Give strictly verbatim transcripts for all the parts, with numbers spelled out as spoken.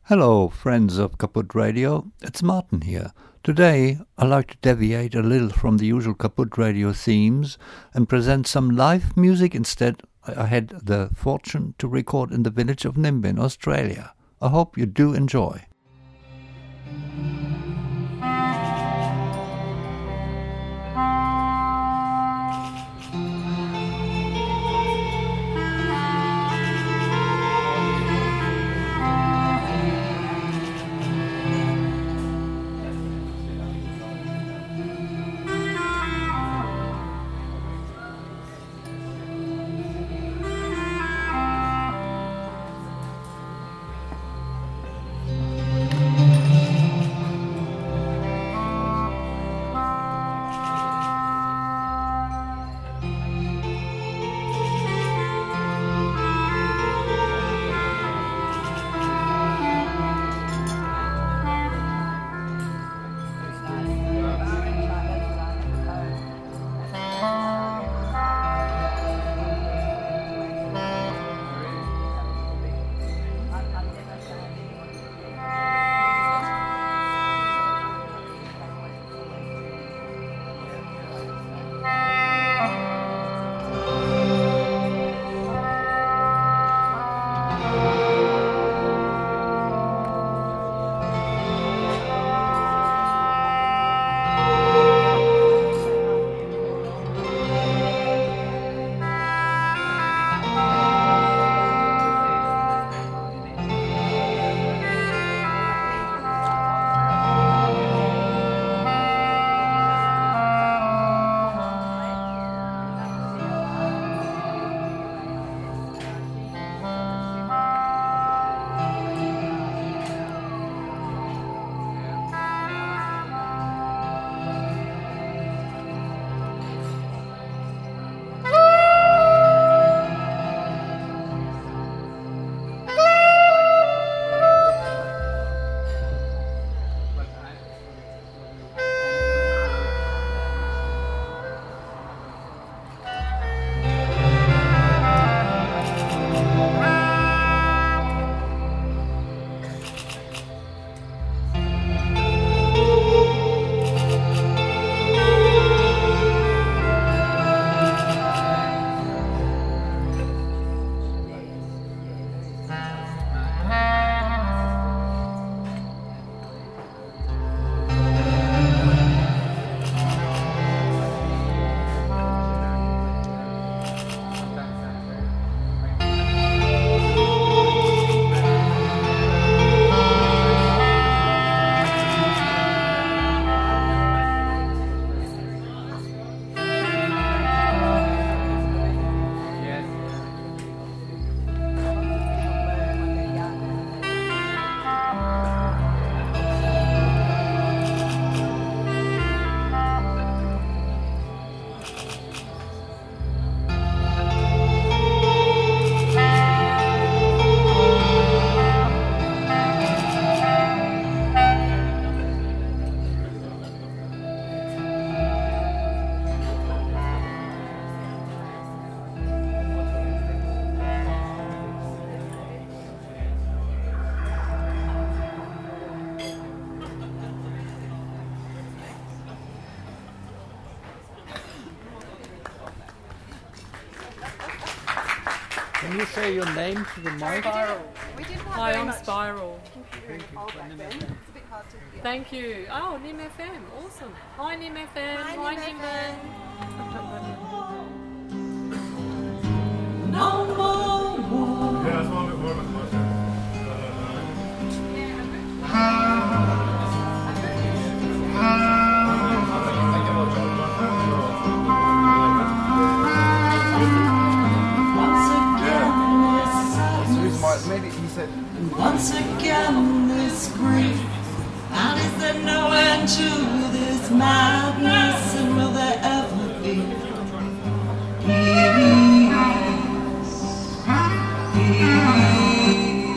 Hello, friends of Kaput Radio. It's Martin here. Today, I like to deviate a little from the usual Kaput Radio themes and present some live music instead. I had the fortune to record in the village of Nimba in Australia. I hope you do enjoy. Can you say your name to the mic? Spiral. We did Hi, I'm Spiral. Thank you. Oh, back then. It's a bit hard to hear. Thank you. Oh, Nim F M. Awesome. Hi, Nim F M. Hi, Hi, Nim Nimban. No more war. Yeah, that's one bit more. Maybe he said, once again this grief, and is there no end to this madness, and will there ever be peace? Peace.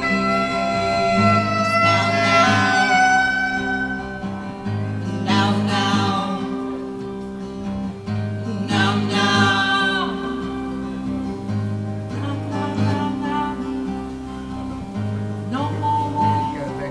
Now, now, now, now, now, now, now, now, now. No more war.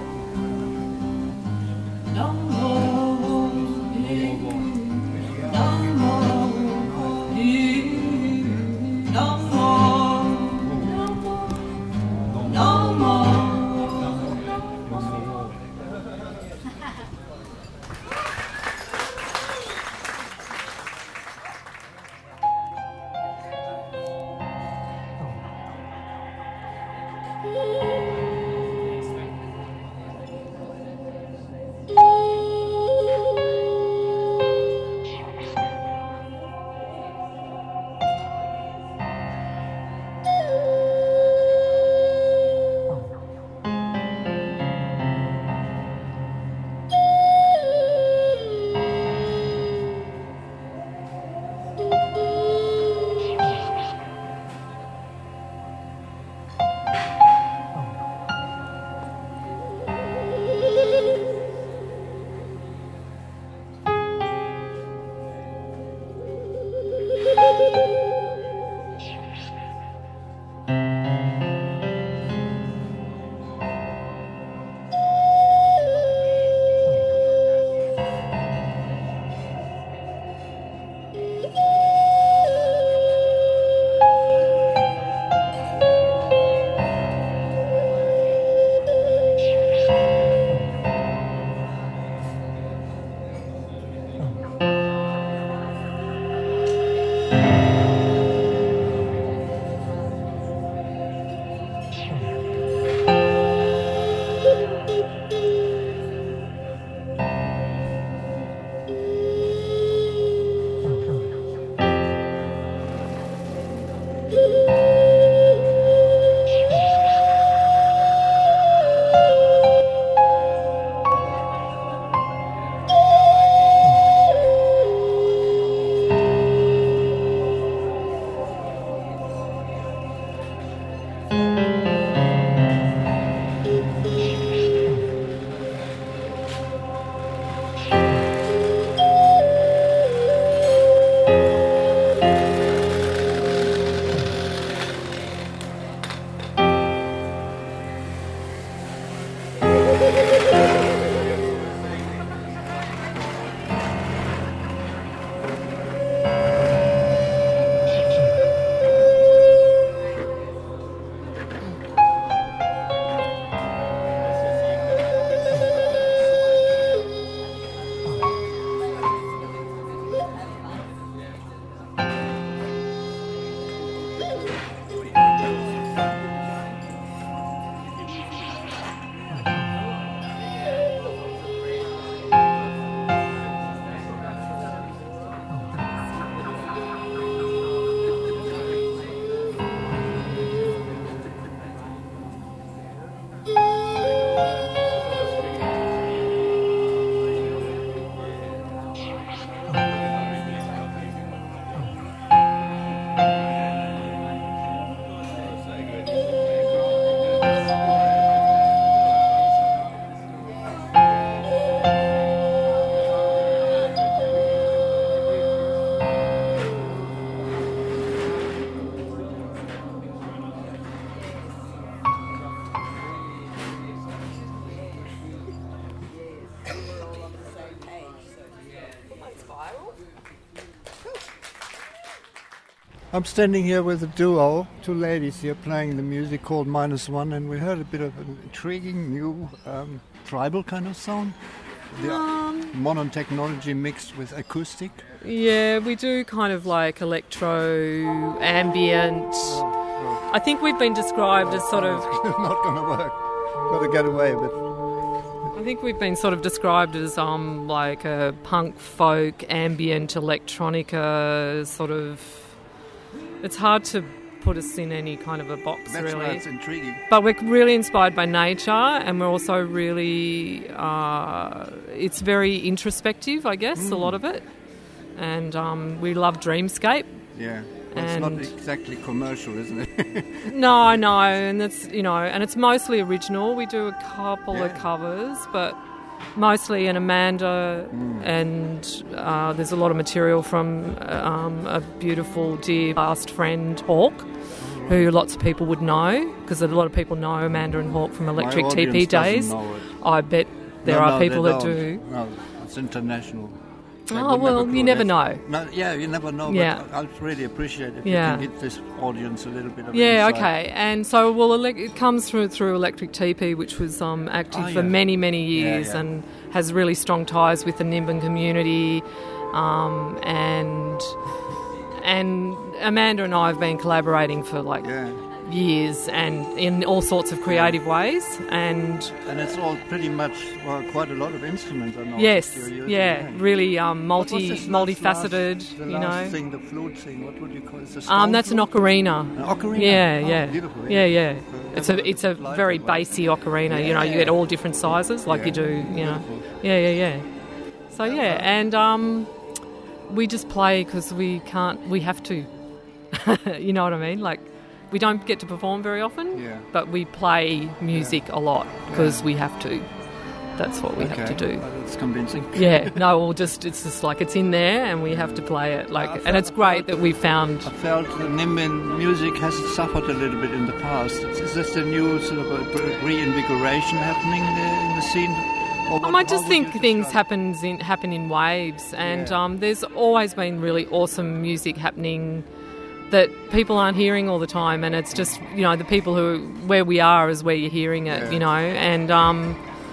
I'm standing here with a duo, two ladies here playing the music called Minus One, and we heard a bit of an intriguing new um, tribal kind of sound. The um, modern technology mixed with acoustic. Yeah, we do kind of like electro, ambient. Oh, oh. I think we've been described as sort of... not going to work. Got to get away a bit. I think we've been sort of described as um like a punk, folk, ambient, electronica sort of... It's hard to put us in any kind of a box, That's really. That's why it's intriguing. But we're really inspired by nature, and we're also really... Uh, it's very introspective, I guess, mm. a lot of it. And um, we love dreamscape. Yeah. Well, it's not exactly commercial, isn't it? no, no, and that's, you know, and it's mostly original. We do a couple yeah. of covers, but mostly an Amanda, mm. and uh, there's a lot of material from um, a beautiful dear past friend, Hawk, oh, who lots of people would know, because a lot of people know Amanda and Hawk from Electric T P days. I bet there no, are no, people that don't. do. No, it's international. They oh, well, you never know. No, yeah, you never know, yeah. but I'd really appreciate if yeah. you can hit this audience a little bit of Yeah, insight. okay. And so, well, it comes through through Electric T P, which was um, active oh, yeah. for many, many years, yeah, yeah. and has really strong ties with the Nimbin community. Um, and and Amanda and I have been collaborating for like yeah. years, and in all sorts of creative ways. And and it's all pretty much well, quite a lot of instruments. I know yes, you're using, yeah, yeah, really um, multi this multifaceted. Last, the you last know, thing, the flute thing. What would you call it? The um, that's flute? an ocarina. An ocarina. Yeah, oh, yeah, beautiful, yeah, yeah. yeah. It's a it's a very bassy ocarina. Yeah, you know, yeah. you get all different sizes, like yeah. you do. You know, beautiful. yeah, yeah, yeah. So yeah, and um, we just play because we can't. We have to. You know what I mean? Like, we don't get to perform very often, yeah. but we play music yeah. a lot because yeah. we have to. That's what we okay. have to do. Well, that's convincing. Yeah, no, we'll just it's just like it's in there and we have to play it. Like, felt, and it's great that we found. I felt the Nimbin music has suffered a little bit in the past. Is this a new sort of a reinvigoration happening there in the scene? What, um, I just think things happens in, happen in waves, and yeah. um, there's always been really awesome music happening that people aren't hearing all the time, and it's just, you know, the people who where we are is where you're hearing it, yeah. you know, and um,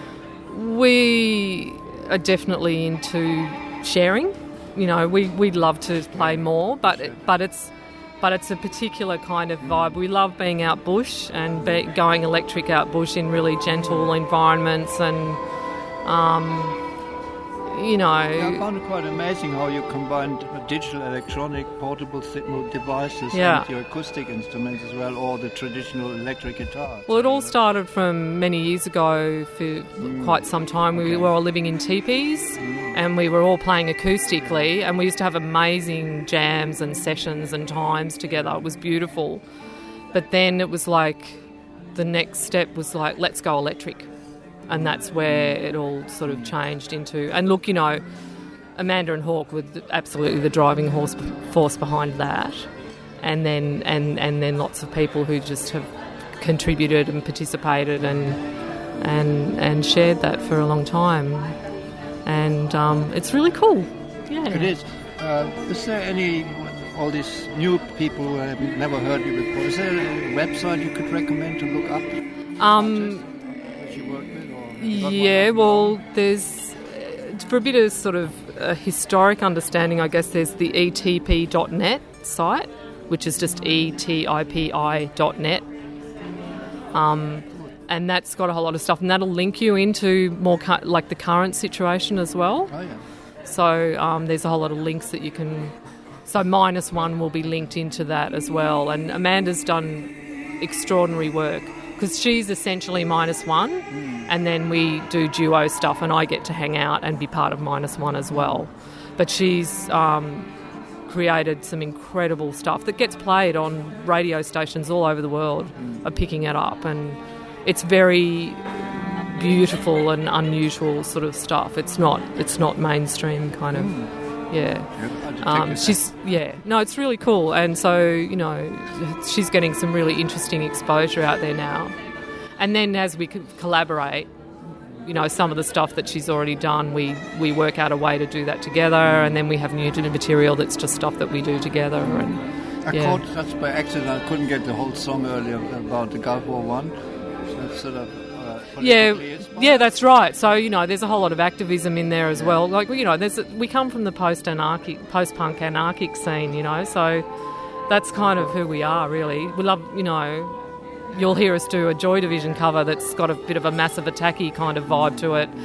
we are definitely into sharing. You know, we we'd love to play more, but it, but it's but it's a particular kind of vibe. We love being out bush and be, going electric out bush in really gentle environments and, um, you know... Yeah, I found it quite amazing how you combined digital, electronic, portable signal devices Yeah. and your acoustic instruments as well, or the traditional electric guitar. Well, it all started from many years ago for Mm. quite some time. We Okay. were all living in teepees and we were all playing acoustically, and we used to have amazing jams and sessions and times together. It was beautiful. But then it was like the next step was like, let's go electric. And that's where it all sort of changed into... And look, you know, Amanda and Hawk were absolutely the driving horse force behind that. And then and, and then lots of people who just have contributed and participated and and and shared that for a long time. And um, it's really cool. Yeah. It is. Uh, is there any... all these new people who have never heard you before, is there a website you could recommend to look up? Um, That you work with, or you got one yeah, up? well, there's... For a bit of sort of a historic understanding, I guess there's the E T P dot net site, which is just E T I P I dot net. Um, and that's got a whole lot of stuff, and that'll link you into more cu- like the current situation as well. Oh, yeah. So um, there's a whole lot of links that you can... So Minus One will be linked into that as well. And Amanda's done extraordinary work because she's essentially Minus One, mm. and then we do duo stuff, and I get to hang out and be part of Minus One as well. But she's um, created some incredible stuff that gets played on radio stations all over the world, mm. are picking it up, and it's very beautiful and unusual sort of stuff. It's not it's not mainstream kind of, mm. yeah. Um, she's yeah, no, it's really cool, and so you know, she's getting some really interesting exposure out there now. And then as we collaborate, you know, some of the stuff that she's already done, we we work out a way to do that together, and then we have new material that's just stuff that we do together. And I yeah. caught just by accident. I couldn't get the whole song earlier about the Gulf War One. So it's sort of. Yeah, yeah, that's right. So you know, there's a whole lot of activism in there as yeah. well. Like you know, there's a, we come from the post-anarchic, post-punk anarchic scene, you know. So that's kind of who we are, really. We love, you know. You'll hear us do a Joy Division cover that's got a bit of a Massive Attack-y kind of vibe to it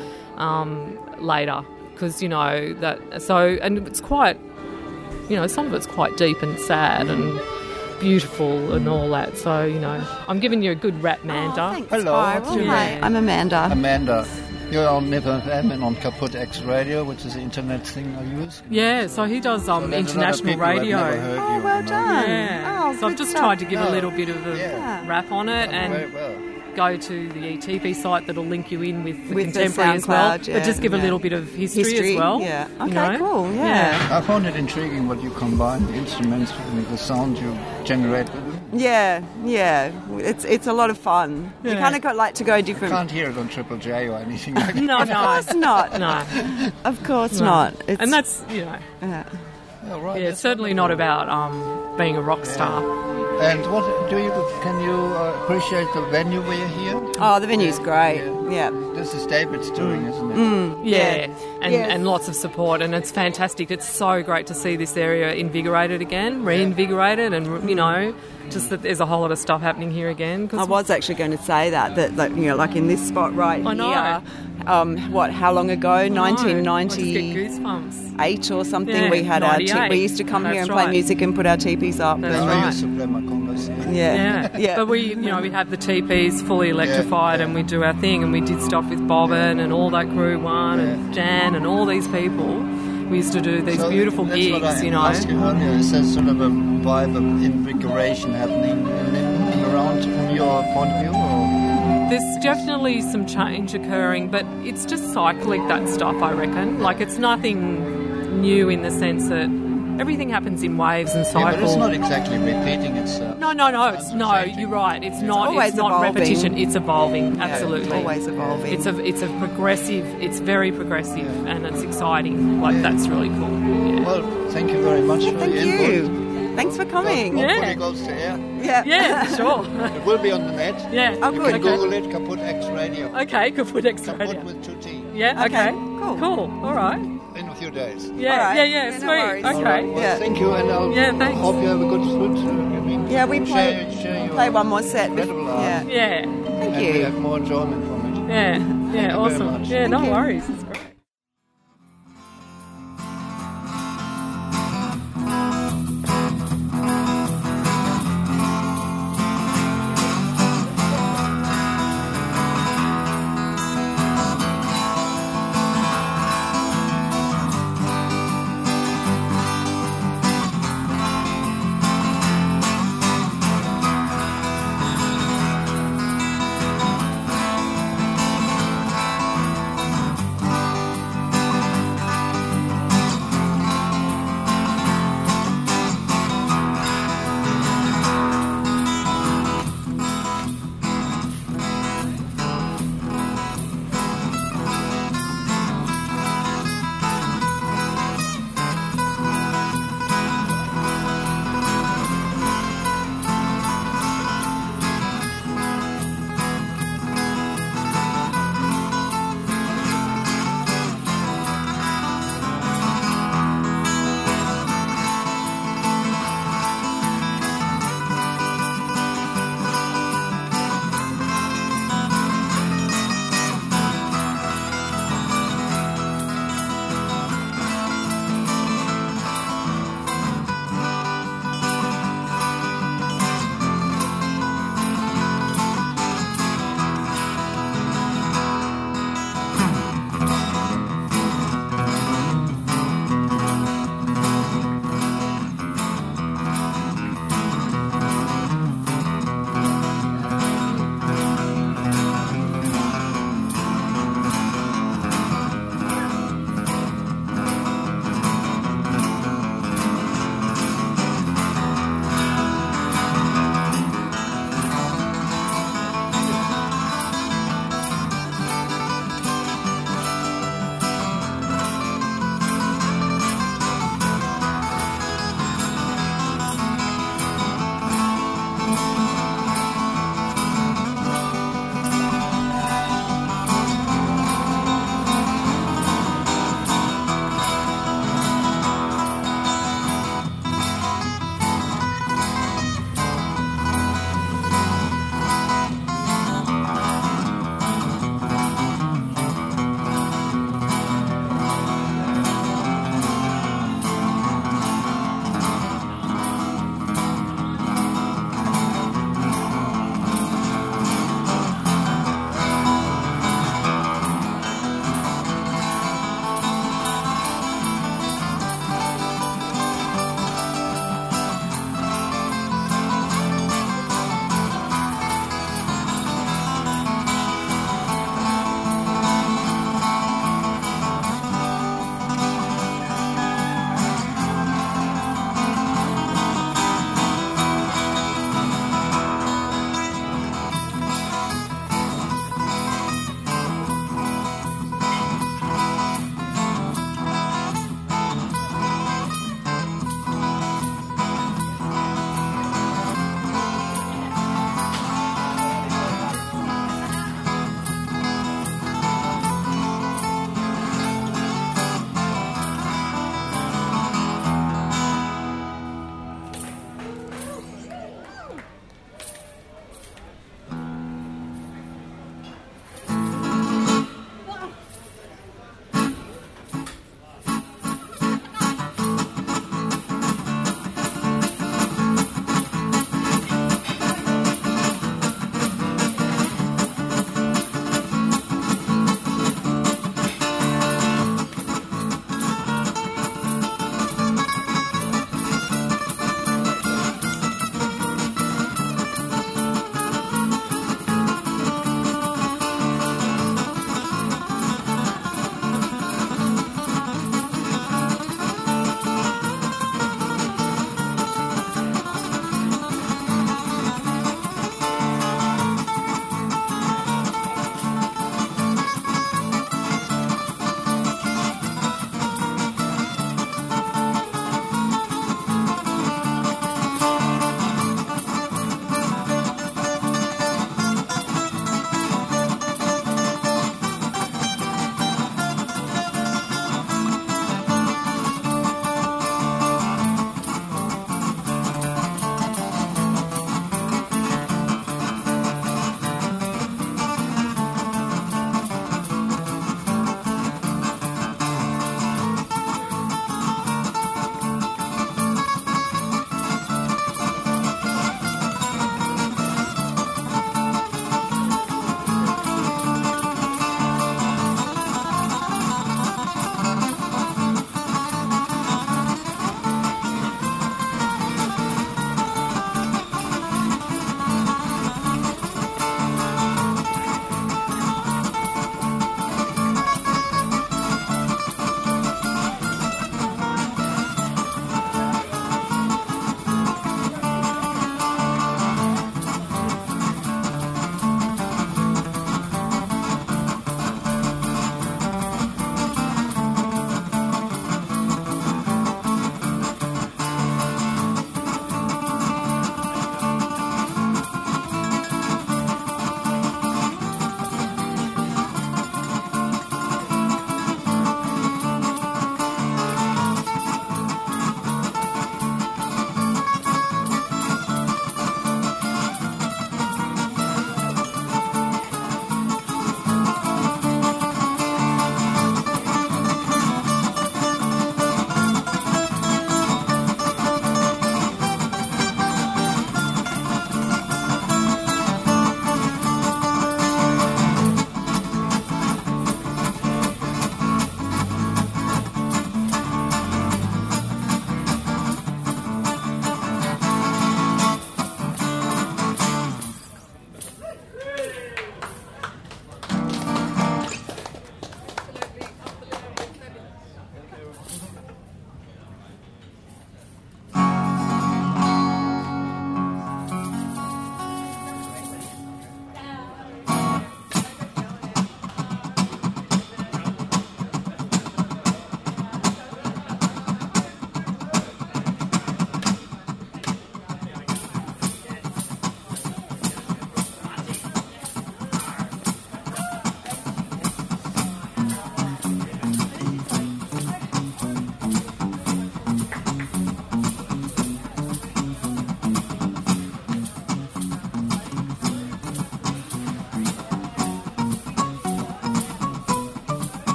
um, later, because you know that. So and it's quite, you know, some of it's quite deep and sad and beautiful and all that. So, you know, I'm giving you a good rap, Amanda. Oh, thanks, Hello. Barb. What's your Hi, name? I'm Amanda. Amanda. You're on Nip F M and on Kaput X Radio, which is the internet thing I use. Yeah, so he does um, So there's a lot of international people who have radio. never heard Oh, you, well you know. done. Yeah. Oh, so I've good just stuff. tried to give Oh. a little bit of a Yeah. rap on it, Very and well. go to the E T P site that'll link you in with the With the contemporary as well. SoundCloud, yeah. But just give a Yeah. little bit of history, History, as well. yeah. you Okay, know? cool, yeah. I found it intriguing what you combine, the instruments and the sound you generate with them. Yeah, yeah. It's it's a lot of fun. You Yeah. kind of got like to go You different. can't hear it on Triple J or anything like that. No, Of no, course not. no. Of course no. not. It's, And that's, you know, yeah. Oh, right, yeah, that's it's certainly not about um, being a rock star. And what do you can you uh, appreciate the venue where you're here? Oh, the venue's great. Yeah. This is David's doing, isn't it? Mm, Yeah, and, Yes. and lots of support, and it's fantastic. It's so great to see this area invigorated again, reinvigorated, and you know, just that there's a whole lot of stuff happening here again. 'cause I was actually going to say that, that, that you know, like in this spot right I know. here, um, what, how long ago? I know, nineteen I just get ninety-eight goosebumps. or something. Yeah, we had our, te- ninety-eight. we used to come here That's and play right. music and put our teepees up. That's and- I right. used to play my congas. Yeah. Yeah. Yeah. But we, you know, we have the teepees fully electrified, yeah. and we do our thing, and we did stuff with Bobbin and all that crew, one and Jan and all these people. We used to do these So beautiful that's gigs, what I you know. asked you earlier. Is there sort of a vibe of invigoration happening in, in, around from your point of view? Or? There's definitely some change occurring, but it's just cyclic, that stuff, I reckon. Like, it's nothing new in the sense that everything happens in waves and Yeah, cycles. but it's not exactly repeating itself. No, no, no. It's no. Changing. You're right. It's not. always It's not evolving. repetition. It's evolving. Yeah, Absolutely. always evolving. It's a. It's a progressive. It's very progressive, and it's exciting. Like that's really cool. Yeah. Well, thank you very much for Thank your you. input. Thanks for coming. Hopefully Yeah. it goes to air. Yeah. Yeah, sure. It will be on the net. Yeah. Oh, You good. can Google it, Kaput X Radio. Okay. Kaput X Kaput Radio. with two T. Yeah. Okay, Okay. cool. Cool. All right. And if you few days. Yeah, All right. yeah, yeah, Yeah, no sweet. worries. Okay. All right, well, Yeah. thank you, and I'll Yeah, thanks. hope you have a good food. Uh, I mean, Yeah, we play, share, share your play one more set. incredible art, Yeah. Yeah, Thank and we you. have more enjoyment from it. yeah, yeah, you very awesome. much. Yeah, no Thank you. worries. It's great. Thank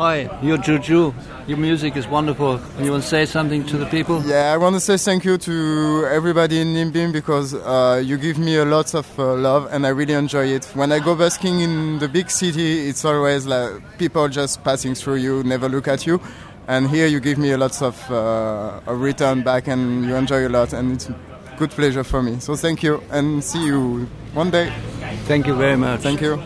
Hi, you're Juju. Your music is wonderful. You want to say something to the people? Yeah, I want to say thank you to everybody in Nimbin because uh, you give me a lot of uh, love and I really enjoy it. When I go busking in the big city, it's always like people just passing through you, never look at you. And here you give me a lot of uh, a return back and you enjoy a lot and it's a good pleasure for me. So thank you and see you one day. Thank you very much. Thank you.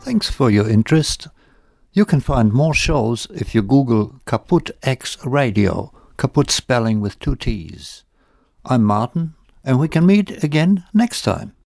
Thanks for your interest. You can find more shows if you Google Kaput X Radio, Kaput spelling with two T's. I'm Martin, and we can meet again next time.